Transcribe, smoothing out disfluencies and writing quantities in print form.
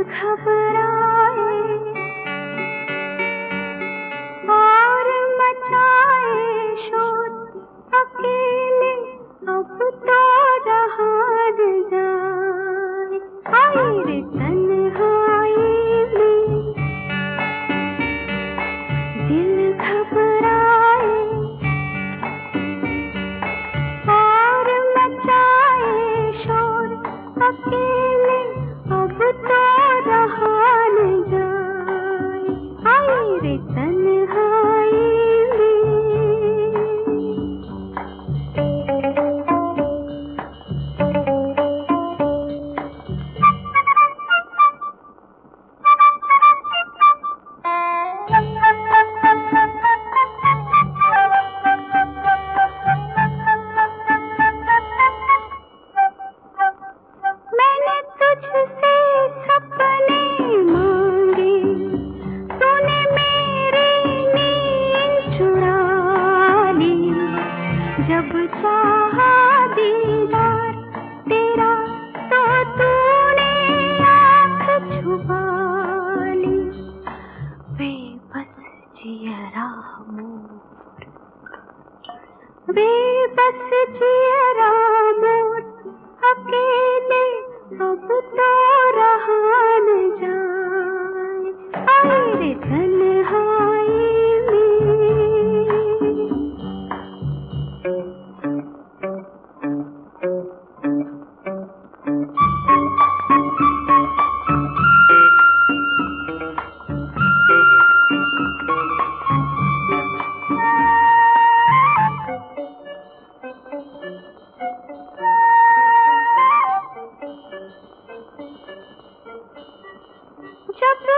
घबराए और मचाए शोर, अकेले अब तो रहा न जाए। हाय रे तन्हाई में दिल घबराए और मचाए शोर, अकेले अब तो रहा न जाए। हाय रे तन्हाई मैंने तुझसे सपने मांगे, तूने मेरी नींद चुरा ली। जब चाहा दीदार तेरा तो तूने आँख छुपा ली। बेबस जियरा मोर, बेबस जियरा मोर, अकेले अब तो रहा न जाए। हाय रे तन्हाई जब